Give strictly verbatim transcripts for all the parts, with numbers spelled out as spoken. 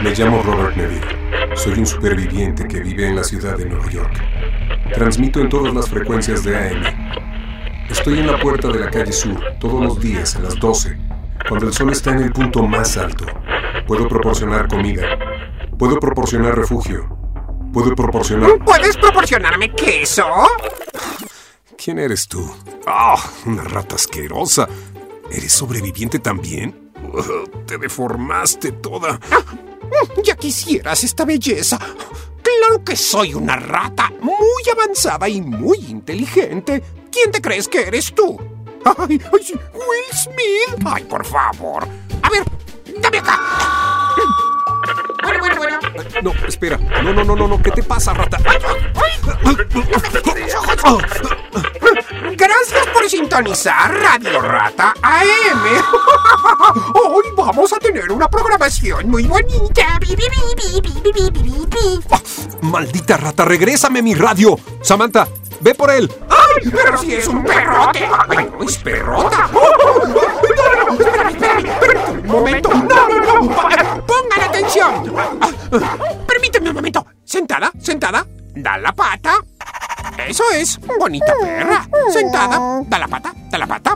Me llamo Robert Neville. Soy un superviviente que vive en la ciudad de Nueva York. Transmito en todas las frecuencias de A M. Estoy en la puerta de la calle Sur todos los días a las doce, cuando el sol está en el punto más alto. Puedo proporcionar comida. Puedo proporcionar refugio. Puedo proporcionar... ¿Puedes proporcionarme queso? ¿Quién eres tú? ¡Ah! Oh, una rata asquerosa. ¿Eres sobreviviente también? Uh, te deformaste toda. Ya quisieras esta belleza. Claro que soy una rata muy avanzada y muy inteligente. ¿Quién te crees que eres tú? ¡Ay, ay, Will Smith! ¡Ay, por favor! A ver, dame acá. Bueno, bueno, bueno. No, espera. No, no, no, no, no. ¿Qué te pasa, rata? Ay, ay. Gracias por sintonizar Radio Rata A M. Hoy vamos a tener una programación muy bonita. ¡Maldita rata! ¡Regrésame mi radio! Samantha, ve por él. ¡Ay, pero si es un perrote! ¡Ay, no es perrota! ¡Espérame, espérame! espérame. ¡Un momento! ¡No, no, no! ¡Pongan atención! Permíteme un momento. Sentada, sentada. Da la pata. Eso es, bonita perra. Sentada, da la pata, da la pata.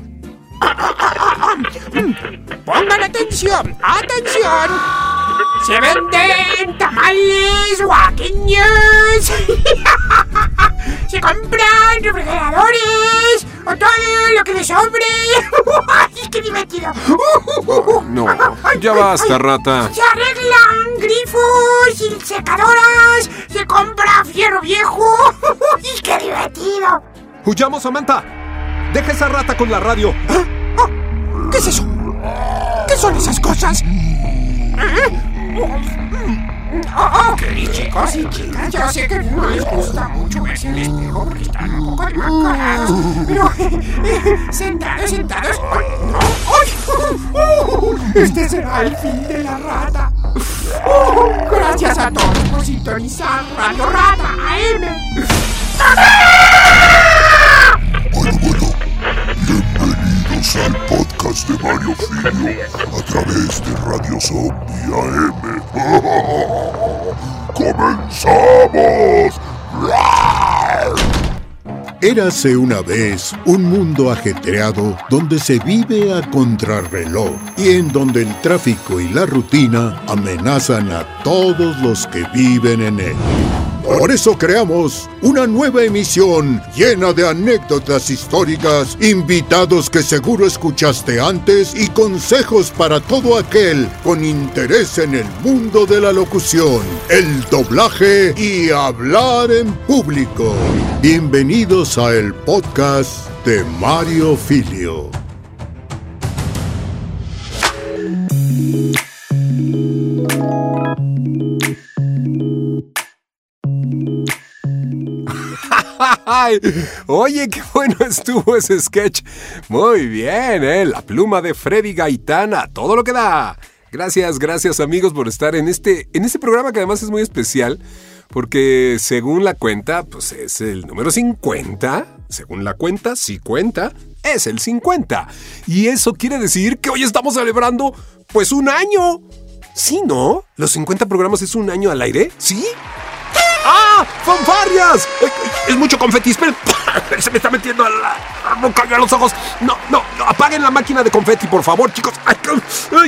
Pongan atención, atención. Se venden tamales guaqueños. Se compran refrigeradores o todo lo que les sobre. ¡Ay, qué divertido! No, ya basta, rata. Se arreglan grifos y secadoras. Se compra fierro viejo. ¡Y qué divertido! ¡Huyamos, Samantha! ¡Deja esa rata con la radio! ¿Ah? ¿Qué es eso? ¿Qué son esas cosas? Oh, ok, chicos y chicas, yo sé que no les gusta mucho verse en el espejo porque están un poco demacrados, pero eh, sentados, sentados. ¡No! ¡Ay! Este será el fin de la rata. Oh, gracias a todos por sintonizar Radio Rata A M. Bueno, bueno, bienvenidos al podcast de Mario Filio a través de Radio Zombie A M. ¡Comenzamos! Érase una vez un mundo ajetreado donde se vive a contrarreloj y en donde el tráfico y la rutina amenazan a todos los que viven en él. Por eso creamos una nueva emisión llena de anécdotas históricas, invitados que seguro escuchaste antes y consejos para todo aquel con interés en el mundo de la locución, el doblaje y hablar en público. Bienvenidos a el podcast de Mario Filio. Ay, oye, qué bueno estuvo ese sketch. Muy bien, ¿eh? La pluma de Freddy Gaitán a todo lo que da. Gracias, gracias amigos por estar en este, en este programa que además es muy especial porque según la cuenta, pues es el número cincuenta. Según la cuenta, sí cuenta, es el cincuenta. Y eso quiere decir que hoy estamos celebrando, pues un año. ¿Sí, no? ¿Los cincuenta programas es un año al aire? ¿Sí? ¡Ah! ¡Fanfarrias! Es mucho confeti, esperen. Se me está metiendo a la, a la boca y a los ojos. No, no, no, apaguen la máquina de confeti, por favor, chicos. Ay, ay.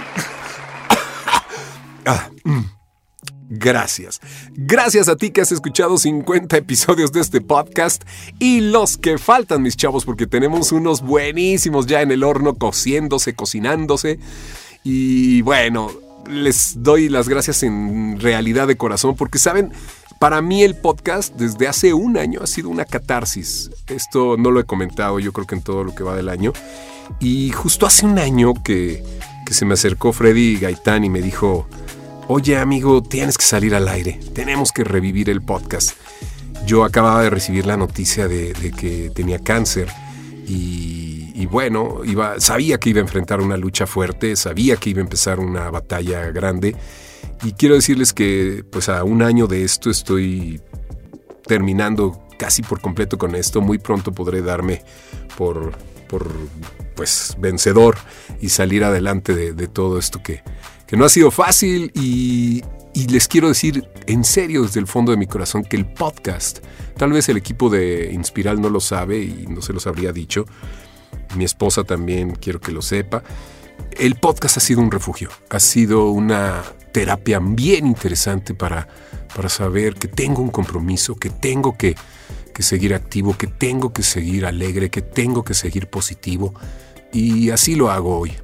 Ah, mm. Gracias. Gracias a ti que has escuchado cincuenta episodios de este podcast y los que faltan, mis chavos, porque tenemos unos buenísimos ya en el horno, cociéndose, cocinándose. Y bueno, les doy las gracias en realidad de corazón porque, ¿saben? Para mí el podcast desde hace un año ha sido una catarsis. Esto no lo he comentado yo creo que en todo lo que va del año. Y justo hace un año que, que se me acercó Freddy Gaitán y me dijo: oye amigo, tienes que salir al aire, tenemos que revivir el podcast. Yo acababa de recibir la noticia de, de que tenía cáncer y, y bueno, iba, sabía que iba a enfrentar una lucha fuerte, sabía que iba a empezar una batalla grande. Y quiero decirles que pues a un año de esto estoy terminando casi por completo con esto. Muy pronto podré darme por, por pues vencedor y salir adelante de, de todo esto que, que no ha sido fácil y, y les quiero decir en serio desde el fondo de mi corazón que el podcast, tal vez el equipo de Inspiral no lo sabe y no se los habría dicho, mi esposa también quiero que lo sepa, el podcast ha sido un refugio, ha sido una terapia bien interesante para, para saber que tengo un compromiso, que tengo que, que seguir activo, que tengo que seguir alegre, que tengo que seguir positivo. Y así lo hago hoy.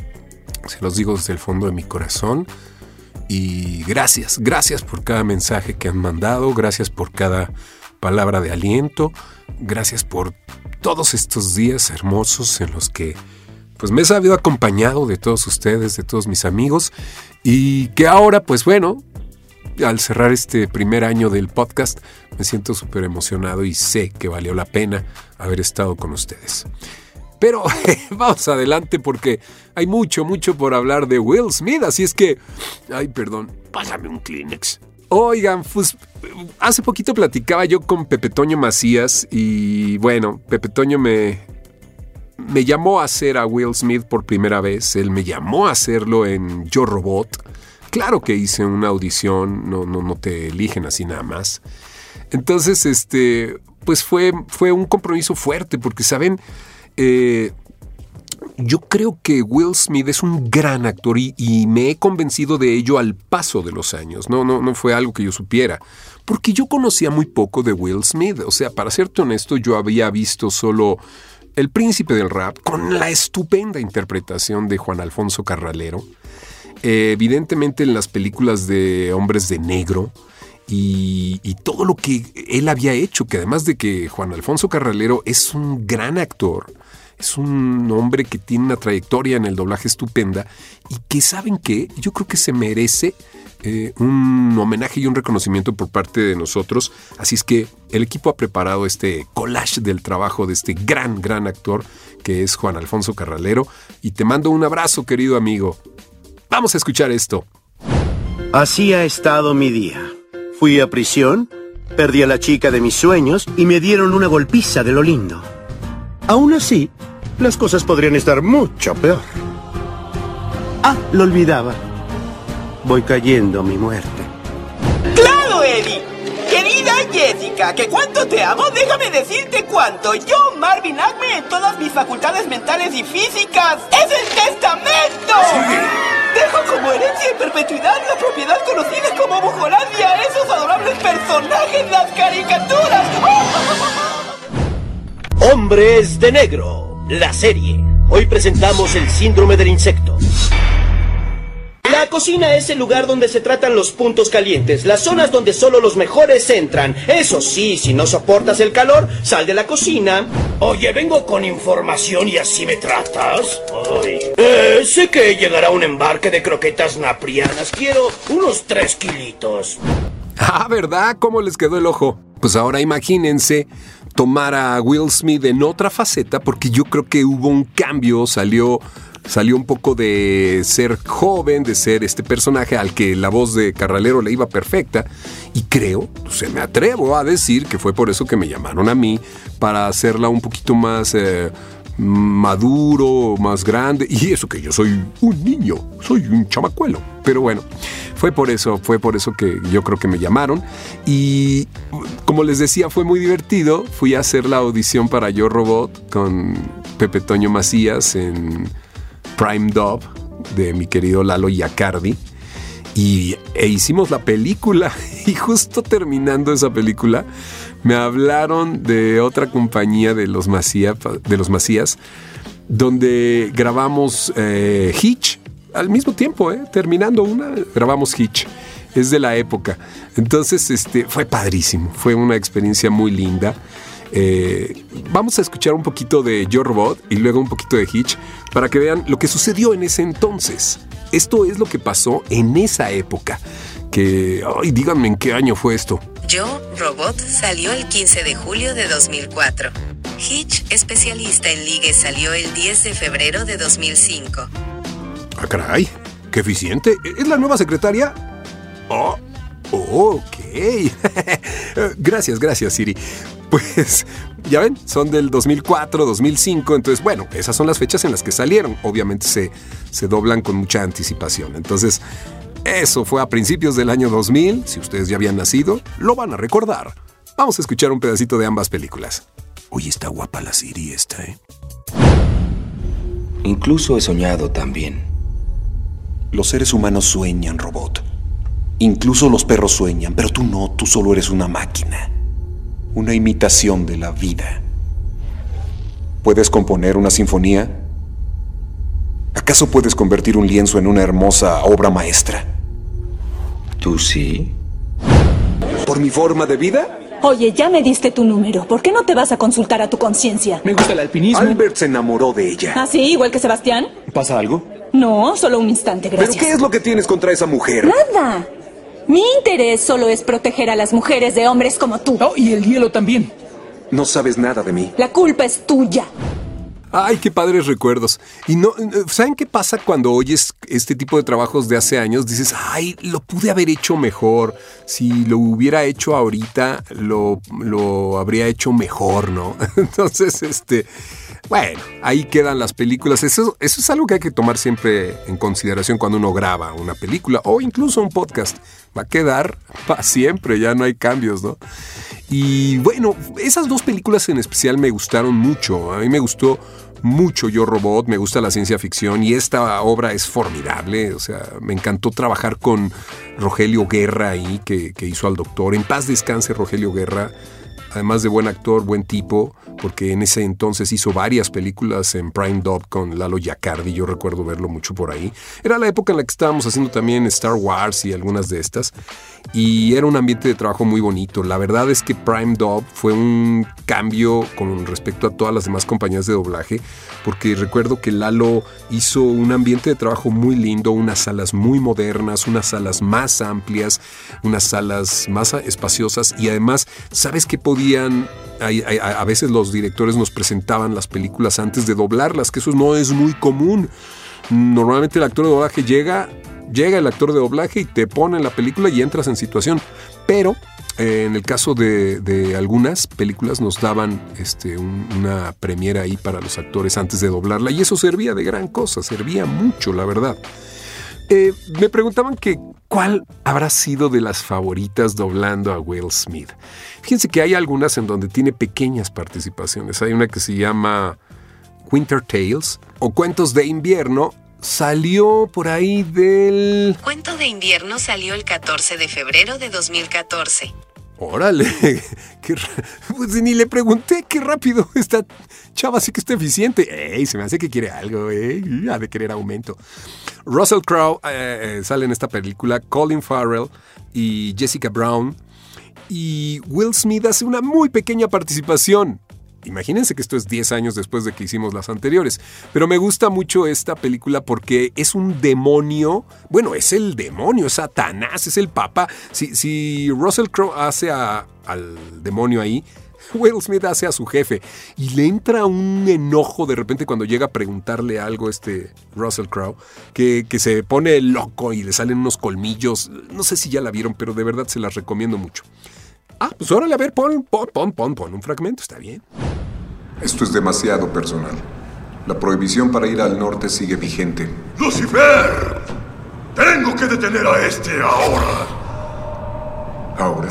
Se los digo desde el fondo de mi corazón. Y gracias, gracias por cada mensaje que han mandado, gracias por cada palabra de aliento, gracias por todos estos días hermosos en los que pues me he sabido acompañado de todos ustedes, de todos mis amigos, y que ahora, pues bueno, al cerrar este primer año del podcast, me siento súper emocionado y sé que valió la pena haber estado con ustedes. Pero vamos adelante porque hay mucho, mucho por hablar de Will Smith, así es que, ay, perdón, pásame un Kleenex. Oigan, pues hace poquito platicaba yo con Pepe Toño Macías y bueno, Pepe Toño me... Me llamó a hacer a Will Smith por primera vez. Él me llamó a hacerlo en Yo Robot. Claro que hice una audición, no, no, no te eligen así nada más. Entonces, este, pues fue, fue un compromiso fuerte porque, ¿saben? Eh, yo creo que Will Smith es un gran actor y, y me he convencido de ello al paso de los años. No, no, no fue algo que yo supiera. Porque yo conocía muy poco de Will Smith. O sea, para serte honesto, yo había visto solo El Príncipe del Rap, con la estupenda interpretación de Juan Alfonso Carralero, eh, evidentemente en las películas de Hombres de Negro y, y todo lo que él había hecho, que además de que Juan Alfonso Carralero es un gran actor, es un hombre que tiene una trayectoria en el doblaje estupenda y que, ¿saben qué? Yo creo que se merece Eh, un homenaje y un reconocimiento por parte de nosotros. Así es que el equipo ha preparado este collage del trabajo de este gran, gran actor que es Juan Alfonso Carralero y te mando un abrazo, querido amigo. Vamos a escuchar esto. Así ha estado mi día. Fui a prisión, perdí a la chica de mis sueños y me dieron una golpiza de lo lindo. Aún así, las cosas podrían estar mucho peor. Ah, lo olvidaba. Voy cayendo a mi muerte. ¡Claro, Eddie! Querida Jessica, que cuánto te amo, déjame decirte cuánto. Yo, Marvin Acme, en todas mis facultades mentales y físicas, ¡es el testamento! Sí. Dejo como herencia en perpetuidad la propiedad conocida como Bujolandia a esos adorables personajes, las caricaturas. Hombres de Negro, la serie. Hoy presentamos el síndrome del insecto. La cocina es el lugar donde se tratan los puntos calientes, las zonas donde solo los mejores entran. Eso sí, si no soportas el calor, sal de la cocina. Oye, vengo con información y así me tratas. Ay. Eh, sé que llegará un embarque de croquetas naprianas. Quiero unos tres kilitos. Ah, ¿verdad? ¿Cómo les quedó el ojo? Pues ahora imagínense tomar a Will Smith en otra faceta, porque yo creo que hubo un cambio, salió... Salió un poco de ser joven, de ser este personaje al que la voz de Carralero le iba perfecta. Y creo, se me atrevo a decir que fue por eso que me llamaron a mí, para hacerla un poquito más eh, maduro, más grande. Y eso que yo soy un niño, soy un chamacuelo. Pero bueno, fue por eso, fue por eso que yo creo que me llamaron. Y como les decía, fue muy divertido. Fui a hacer la audición para Yo Robot con Pepe Toño Macías en Prime Dub de mi querido Lalo Iacardi y e hicimos la película y justo terminando esa película me hablaron de otra compañía de los Macías, de los Macías donde grabamos eh, Hitch al mismo tiempo, eh, terminando una grabamos Hitch, es de la época, entonces este fue padrísimo, fue una experiencia muy linda. Eh, vamos a escuchar un poquito de Yo Robot y luego un poquito de Hitch para que vean lo que sucedió en ese entonces. Esto es lo que pasó en esa época. Que, ay, díganme en qué año fue esto. Yo Robot salió el quince de julio de dos mil cuatro. Hitch, especialista en ligues, salió el diez de febrero de dos mil cinco. Ah, caray, qué eficiente. ¿Es la nueva secretaria? Oh, oh ok. Gracias, gracias, Siri. Pues Ya ven, son del dos mil cuatro, dos mil cinco, entonces, bueno, esas son las fechas en las que salieron. Obviamente se, se doblan con mucha anticipación. Entonces, eso fue a principios del año dos mil. Si ustedes ya habían nacido, lo van a recordar. Vamos a escuchar un pedacito de ambas películas. Oye, está guapa la Siri esta, ¿eh? Incluso he soñado también. Los seres humanos sueñan, robot. Incluso los perros sueñan, pero tú no, tú solo eres una máquina. Una imitación de la vida. ¿Puedes componer una sinfonía? ¿Acaso puedes convertir un lienzo en una hermosa obra maestra? ¿Tú sí? ¿Por mi forma de vida? Oye, ya me diste tu número. ¿Por qué no te vas a consultar a tu conciencia? Me gusta el alpinismo. Albert se enamoró de ella. ¿Ah, sí? ¿Igual que Sebastián? ¿Pasa algo? No, solo un instante, gracias. ¿Pero qué es lo que tienes contra esa mujer? Nada. Mi interés solo es proteger a las mujeres de hombres como tú. Oh, y el hielo también. No sabes nada de mí. La culpa es tuya. Ay, qué padres recuerdos. Y no, ¿saben qué pasa cuando oyes este tipo de trabajos de hace años? Dices, ay, lo pude haber hecho mejor. Si lo hubiera hecho ahorita, lo, lo habría hecho mejor, ¿no? Entonces, este... Bueno, ahí quedan las películas. Eso, eso es algo que hay que tomar siempre en consideración cuando uno graba una película o incluso un podcast. Va a quedar para siempre, ya no hay cambios, ¿no? Y bueno, esas dos películas en especial me gustaron mucho. A mí me gustó mucho Yo Robot, me gusta la ciencia ficción y esta obra es formidable. O sea, me encantó trabajar con Rogelio Guerra ahí, que, que hizo al doctor. En paz descanse Rogelio Guerra. Además de buen actor, buen tipo, porque en ese entonces hizo varias películas en Prime Dub con Lalo Giacardi, yo recuerdo verlo mucho por ahí. Era la época en la que estábamos haciendo también Star Wars y algunas de estas, y era un ambiente de trabajo muy bonito. La verdad es que Prime Dub fue un cambio con respecto a todas las demás compañías de doblaje, porque recuerdo que Lalo hizo un ambiente de trabajo muy lindo, unas salas muy modernas, unas salas más amplias, unas salas más espaciosas, y además, ¿sabes qué podía? A, a, a veces los directores nos presentaban las películas antes de doblarlas, que eso no es muy común. Normalmente el actor de doblaje llega, llega el actor de doblaje y te pone en la película y entras en situación. Pero eh, en el caso de, de algunas películas nos daban este, un, una premiera ahí para los actores antes de doblarla y eso servía de gran cosa, servía mucho, la verdad. Eh, me preguntaban que cuál habrá sido de las favoritas doblando a Will Smith. Fíjense que hay algunas en donde tiene pequeñas participaciones. Hay una que se llama Winter Tales o Cuentos de Invierno. Salió por ahí del... Cuento de Invierno salió el catorce de febrero de dos mil catorce. Órale, qué ra... pues ni le pregunté qué rápido esta chava, sí que está eficiente. Ey, se me hace que quiere algo, eh, ha de querer aumento. Russell Crowe eh, sale en esta película, Colin Farrell y Jessica Brown, y Will Smith hace una muy pequeña participación. Imagínense que esto es diez años después de que hicimos las anteriores. Pero me gusta mucho esta película porque es un demonio. Bueno, es el demonio, es Satanás, es el Papa. Si, si Russell Crowe hace a, al demonio ahí, Will Smith hace a su jefe. Y le entra un enojo de repente cuando llega a preguntarle algo a este Russell Crowe, que, que se pone loco y le salen unos colmillos. No sé si ya la vieron, pero de verdad se las recomiendo mucho. Ah, pues órale, a ver, pon, pon, pon, pon, pon un fragmento, está bien. Esto es demasiado personal. La prohibición para ir al norte sigue vigente. ¡Lucifer! ¡Tengo que detener a este ahora! ¿Ahora?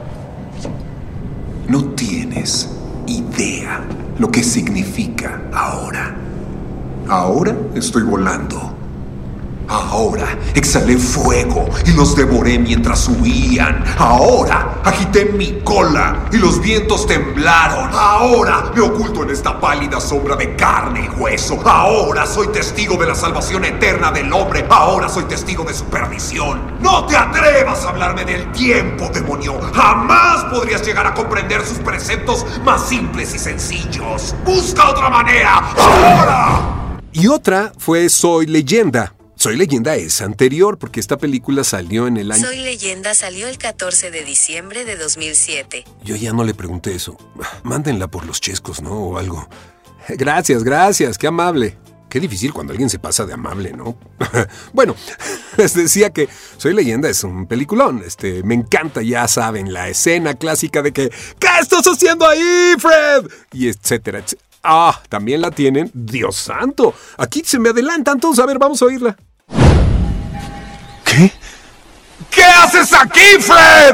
No tienes idea lo que significa ahora. Ahora estoy volando. Ahora exhalé fuego y los devoré mientras huían. Ahora agité mi cola y los vientos temblaron. Ahora me oculto en esta pálida sombra de carne y hueso. Ahora soy testigo de la salvación eterna del hombre. Ahora soy testigo de su perdición. No te atrevas a hablarme del tiempo, demonio. Jamás podrías llegar a comprender sus preceptos más simples y sencillos. Busca otra manera. ¡Ahora! Y otra fue Soy Leyenda. Soy Leyenda es anterior porque esta película salió en el año... Soy Leyenda salió el catorce de diciembre de dos mil siete. Yo ya no le pregunté eso. Mándenla por los chescos, ¿no? O algo. Gracias, gracias, qué amable. Qué difícil cuando alguien se pasa de amable, ¿no? Bueno, les decía que Soy Leyenda es un peliculón. Este, me encanta, ya saben, la escena clásica de que ¿qué estás haciendo ahí, Fred? Y etcétera, etcétera. Ah, también la tienen. Dios santo. Aquí se me adelantan todos. A ver, vamos a oírla. ¿Qué? ¿Qué haces aquí, Fred?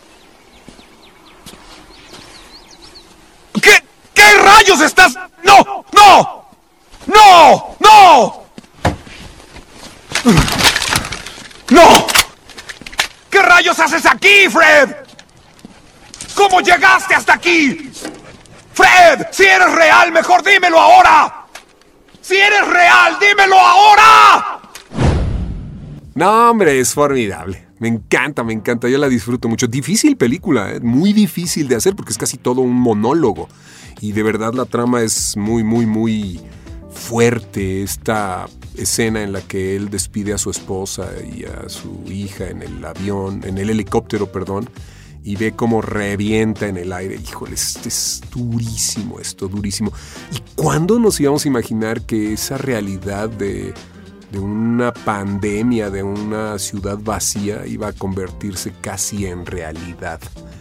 ¿Qué? ¿Qué rayos estás? ¡No! ¡No! ¡No! ¡No! ¡No! ¿Qué rayos haces aquí, Fred? ¿Cómo llegaste hasta aquí? ¡Fred! ¡Si eres real, mejor dímelo ahora! ¡Si eres real, dímelo ahora! No, hombre, es formidable. Me encanta, me encanta. Yo la disfruto mucho. Difícil película, ¿eh? Muy difícil de hacer porque es casi todo un monólogo. Y de verdad la trama es muy, muy, muy fuerte. Esta escena en la que él despide a su esposa y a su hija en el avión, en el helicóptero, perdón, y ve cómo revienta en el aire. Híjole, es, es durísimo esto, durísimo. ¿Y cuándo nos íbamos a imaginar que esa realidad de, de una pandemia, de una ciudad vacía, iba a convertirse casi en realidad?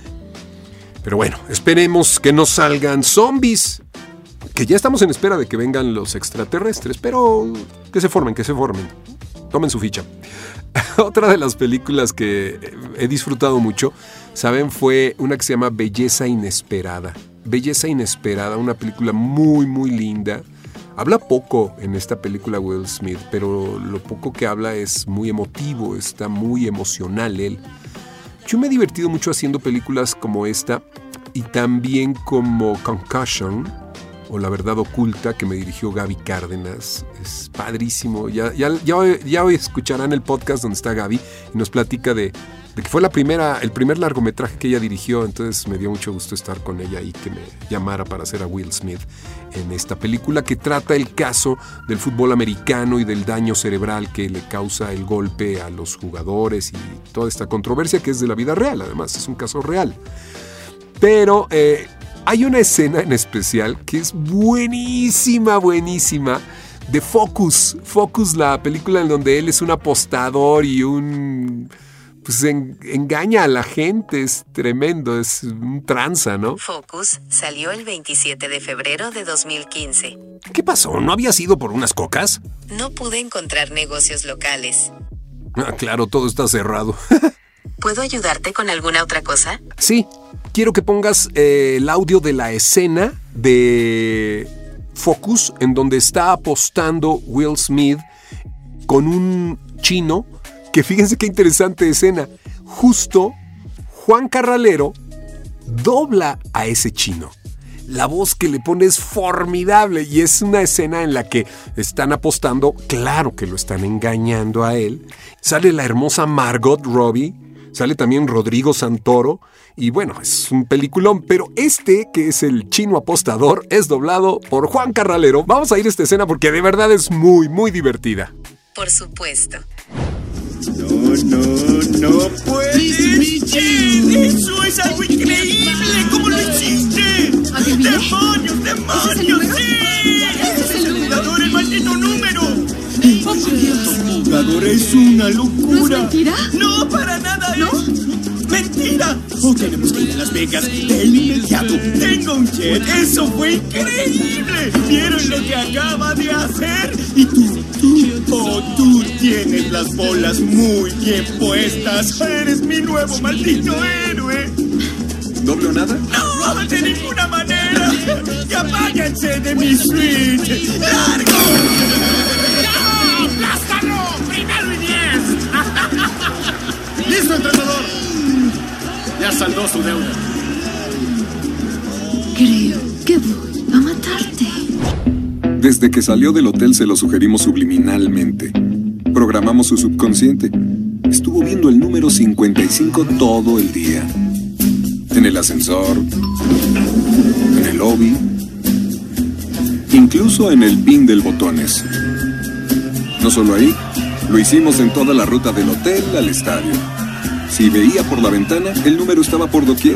Pero bueno, esperemos que no salgan zombies, que ya estamos en espera de que vengan los extraterrestres, pero que se formen, que se formen. Tomen su ficha. Otra de las películas que he disfrutado mucho, ¿saben? Fue una que se llama Belleza Inesperada. Belleza Inesperada, una película muy, muy linda. Habla poco en esta película Will Smith, pero lo poco que habla es muy emotivo, está muy emocional él. Yo me he divertido mucho haciendo películas como esta y también como Concussion o La Verdad Oculta, que me dirigió Gaby Cárdenas. Es padrísimo. Ya, ya, ya, ya hoy escucharán el podcast donde está Gaby y nos platica de, de que fue la primera, el primer largometraje que ella dirigió. Entonces me dio mucho gusto estar con ella y que me llamara para hacer a Will Smith en esta película que trata el caso del fútbol americano y del daño cerebral que le causa el golpe a los jugadores y toda esta controversia que es de la vida real. Además, es un caso real. Pero eh, hay una escena en especial que es buenísima, buenísima, de Focus. Focus, la película en donde él es un apostador y un... pues en, engaña a la gente. Es tremendo, es un tranza, ¿no? Focus salió el veintisiete de febrero de dos mil quince. ¿Qué pasó? ¿No había sido por unas cocas? No pude encontrar negocios locales. Ah, claro, todo está cerrado. ¿Puedo ayudarte con alguna otra cosa? Sí, quiero que pongas eh, el audio de la escena de Focus, en donde está apostando Will Smith con un chino, que fíjense qué interesante escena. Justo Juan Carralero dobla a ese chino. La voz que le pone es formidable y es una escena en la que están apostando, claro que lo están engañando a él. Sale la hermosa Margot Robbie, sale también Rodrigo Santoro y bueno, es un peliculón, pero este, que es el chino apostador, es doblado por Juan Carralero. Vamos a ir a esta escena porque de verdad es muy, muy divertida. Por supuesto. No, no, no puedes. ¡Eso es algo increíble! ¿Cómo lo hiciste? ¡Demonios, demonios! ¡Sí! ¡Ese es el jugador, el maldito número! ¡El jugador es una locura! ¿No es mentira? No, para nada. ¿No? Es mentira. Oh, tenemos que ir a Las Vegas de inmediato. Tengo un jet. Eso fue increíble. ¿Vieron lo que acaba de hacer? Y tú, tú, oh, tú tienes las bolas muy bien puestas. Eres mi nuevo maldito héroe. ¿Doble o nada? No, de ninguna manera. ¡Y apáguense de mi suite! ¡Largo! ¡No! ¡Aplástalo! ¡Primero y diez! ¡Listo, entrenador! Ya saldó su deuda. Creo que voy a matarte. Desde que salió del hotel se lo sugerimos subliminalmente. Programamos su subconsciente. Estuvo viendo el número cincuenta y cinco todo el día. En el ascensor, en el lobby, incluso en el pin del botones. No solo ahí, lo hicimos en toda la ruta del hotel al estadio. Si veía por la ventana, el número estaba por doquier.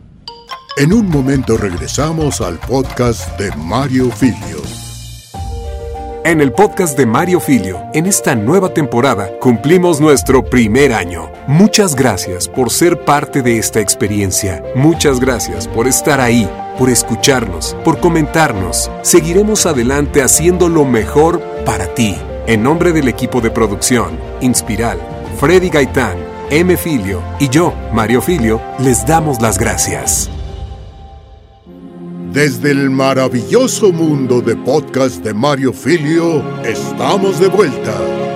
En un momento regresamos al podcast de Mario Filio. En el podcast de Mario Filio, en esta nueva temporada, cumplimos nuestro primer año. Muchas gracias por ser parte de esta experiencia. Muchas gracias por estar ahí, por escucharnos, por comentarnos. Seguiremos adelante haciendo lo mejor para ti. En nombre del equipo de producción, Inspiral, Freddy Gaitán, M. Filio y yo, Mario Filio, les damos las gracias. Desde el maravilloso mundo de podcast de Mario Filio, estamos de vuelta.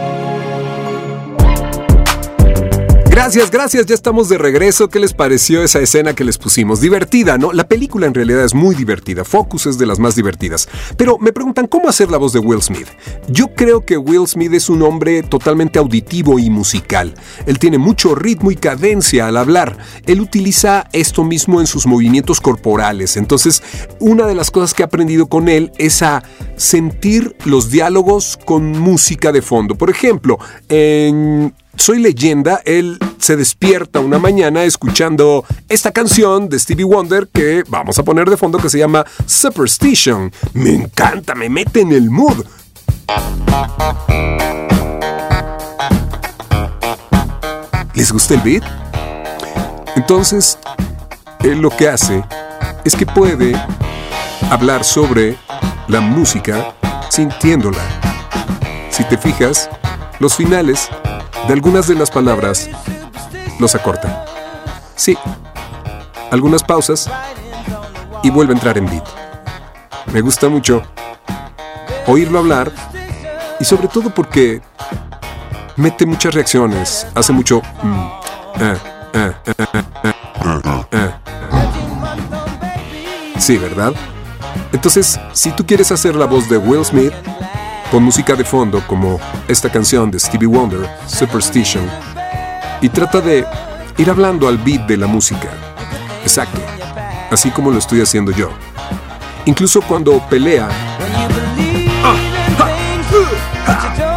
Gracias, gracias, ya estamos de regreso. ¿Qué les pareció esa escena que les pusimos? Divertida, ¿no? La película en realidad es muy divertida. Focus es de las más divertidas. Pero me preguntan, ¿cómo hacer la voz de Will Smith? Yo creo que Will Smith es un hombre totalmente auditivo y musical. Él tiene mucho ritmo y cadencia al hablar. Él utiliza esto mismo en sus movimientos corporales. Entonces, una de las cosas que he aprendido con él es a sentir los diálogos con música de fondo. Por ejemplo, en Soy Leyenda, él se despierta una mañana escuchando esta canción de Stevie Wonder que vamos a poner de fondo, que se llama Superstition. Me encanta, me mete en el mood. ¿Les gusta el beat? Entonces, él lo que hace es que puede hablar sobre la música sintiéndola. Si te fijas, los finales de algunas de las palabras los acorta. Sí, algunas pausas y vuelve a entrar en beat. Me gusta mucho oírlo hablar y sobre todo porque mete muchas reacciones, hace mucho mm, eh, eh, eh, eh, eh, eh. Sí, ¿verdad? Entonces, si tú quieres hacer la voz de Will Smith con música de fondo como esta canción de Stevie Wonder, Superstition, y trata de ir hablando al beat de la música. Exacto, así como lo estoy haciendo yo. Incluso cuando pelea. Ah, ah, uh,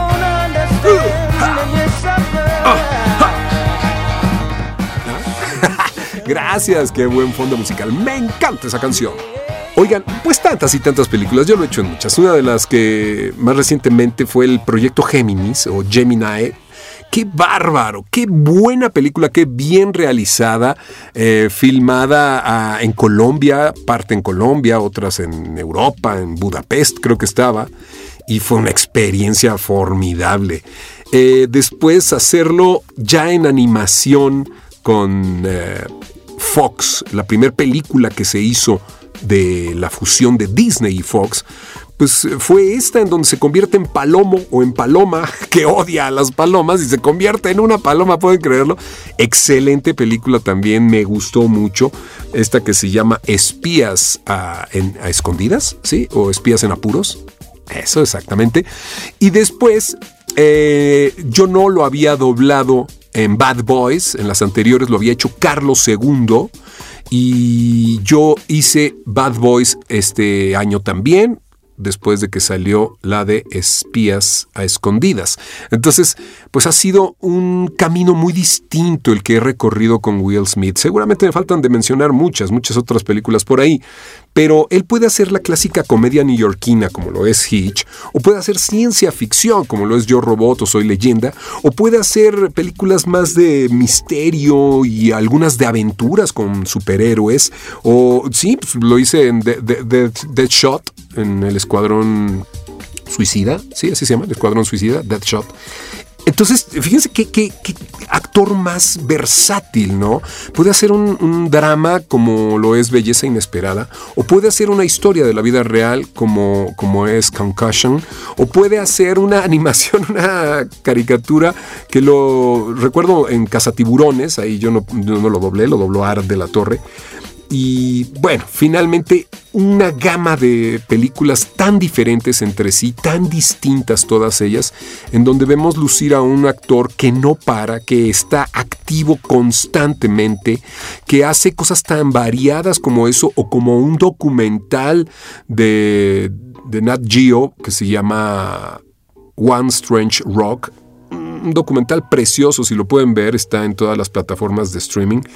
ah, uh, Gracias, qué buen fondo musical. Me encanta esa canción. Oigan, pues tantas y tantas películas, yo lo he hecho en muchas. Una de las que más recientemente fue el Proyecto Géminis o Gemini. ¡Qué bárbaro! ¡Qué buena película! ¡Qué bien realizada! Eh, filmada a, en Colombia, parte en Colombia, otras en Europa, en Budapest creo que estaba. Y fue una experiencia formidable. Eh, después hacerlo ya en animación con eh, Fox, la primera película que se hizo de la fusión de Disney y Fox, pues fue esta en donde se convierte en Palomo o en Paloma, que odia a las palomas y se convierte en una paloma, ¿pueden creerlo? Excelente película también, me gustó mucho, esta que se llama Espías a, en, a Escondidas, ¿sí? O Espías en Apuros, eso exactamente. Y después eh, yo no lo había doblado en Bad Boys, en las anteriores lo había hecho Carlos segundo, y yo hice Bad Boys este año también, después de que salió la de Espías a Escondidas. Entonces, pues ha sido un camino muy distinto el que he recorrido con Will Smith. Seguramente me faltan de mencionar muchas, muchas otras películas por ahí, pero él puede hacer la clásica comedia neoyorquina, como lo es Hitch, o puede hacer ciencia ficción, como lo es Yo Robot o Soy Leyenda, o puede hacer películas más de misterio y algunas de aventuras con superhéroes, o sí, pues lo hice en Deadshot, en el Escuadrón Suicida, sí, así se llama, el Escuadrón Suicida, Deadshot. Entonces, fíjense qué, qué, qué actor más versátil, ¿no? Puede hacer un, un drama como lo es Belleza Inesperada, o puede hacer una historia de la vida real como, como es Concussion, o puede hacer una animación, una caricatura que lo recuerdo en Cazatiburones, ahí yo no, yo no lo doblé, lo dobló Art de la Torre. Y bueno, finalmente una gama de películas tan diferentes entre sí, tan distintas todas ellas, en donde vemos lucir a un actor que no para, que está activo constantemente, que hace cosas tan variadas como eso, o como un documental de, de Nat Geo que se llama One Strange Rock, un documental precioso, si lo pueden ver, está en todas las plataformas de streaming.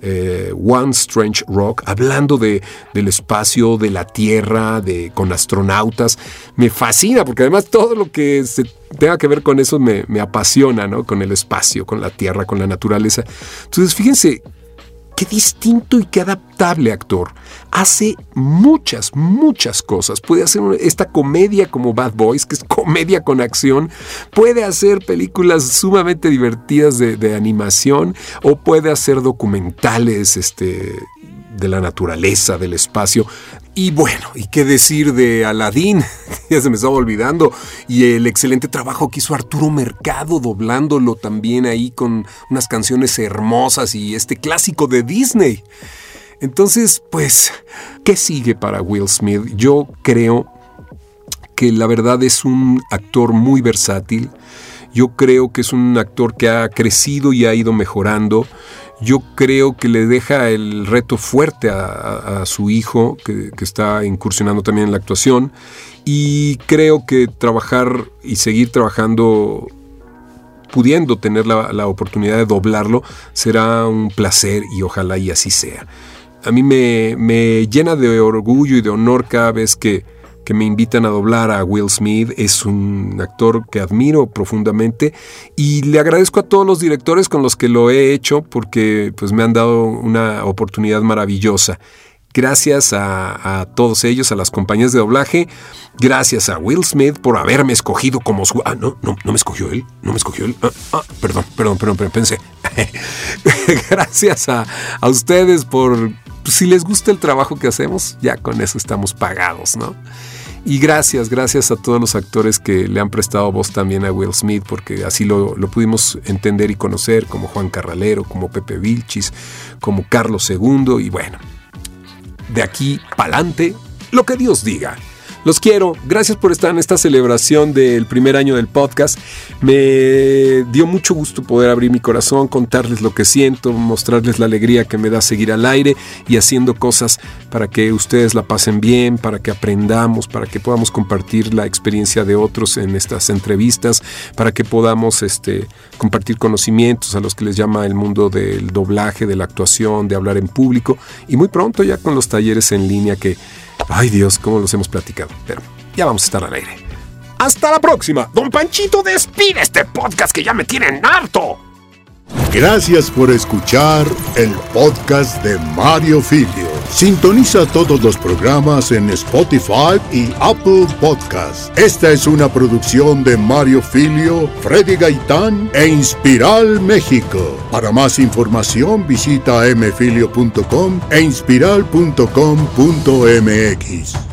eh, One Strange Rock, hablando de, del espacio, de la Tierra, de, con astronautas. Me fascina, porque además todo lo que se tenga que ver con eso me, me apasiona, ¿no? Con el espacio, con la Tierra, con la naturaleza. Entonces, fíjense, qué distinto y qué adaptable actor. Hace muchas, muchas cosas. Puede hacer una, esta comedia como Bad Boys, que es comedia con acción. Puede hacer películas sumamente divertidas de, de animación, o puede hacer documentales este, de la naturaleza, del espacio. Y bueno, ¿y qué decir de Aladdin? Ya se me estaba olvidando. Y el excelente trabajo que hizo Arturo Mercado doblándolo también ahí con unas canciones hermosas y este clásico de Disney. Entonces, pues, ¿qué sigue para Will Smith? Yo creo que la verdad es un actor muy versátil. Yo creo que es un actor que ha crecido y ha ido mejorando. Yo creo que le deja el reto fuerte a, a, a su hijo, que, que está incursionando también en la actuación, y creo que trabajar y seguir trabajando, pudiendo tener la, la oportunidad de doblarlo, será un placer y ojalá y así sea. A mí me, me llena de orgullo y de honor cada vez que, que me invitan a doblar a Will Smith. Es un actor que admiro profundamente y le agradezco a todos los directores con los que lo he hecho, porque pues me han dado una oportunidad maravillosa. Gracias a, a todos ellos, a las compañías de doblaje. Gracias a Will Smith por haberme escogido como su... Ah, no, no, no me escogió él. No me escogió él. Ah, ah, perdón, perdón, perdón, perdón, pensé. Gracias a, a ustedes por... Si les gusta el trabajo que hacemos, ya con eso estamos pagados, ¿no? Y gracias, gracias a todos los actores que le han prestado voz también a Will Smith, porque así lo, lo pudimos entender y conocer, como Juan Carralero, como Pepe Vilchis, como Carlos segundo, y bueno, de aquí pa'lante, lo que Dios diga. Los quiero, gracias por estar en esta celebración del primer año del podcast. Me dio mucho gusto poder abrir mi corazón, contarles lo que siento, mostrarles la alegría que me da seguir al aire y haciendo cosas para que ustedes la pasen bien, para que aprendamos, para que podamos compartir la experiencia de otros en estas entrevistas, para que podamos este, compartir conocimientos a los que les llama el mundo del doblaje, de la actuación, de hablar en público, y muy pronto ya con los talleres en línea que... Ay Dios, cómo los hemos platicado, pero ya vamos a estar al aire. ¡Hasta la próxima! Don Panchito despide este podcast que ya me tienen harto. Gracias por escuchar el podcast de Mario Filio. Sintoniza todos los programas en Spotify y Apple Podcasts. Esta es una producción de Mario Filio, Freddy Gaitán e Inspiral México. Para más información visita m filio punto com e inspiral punto com punto m x.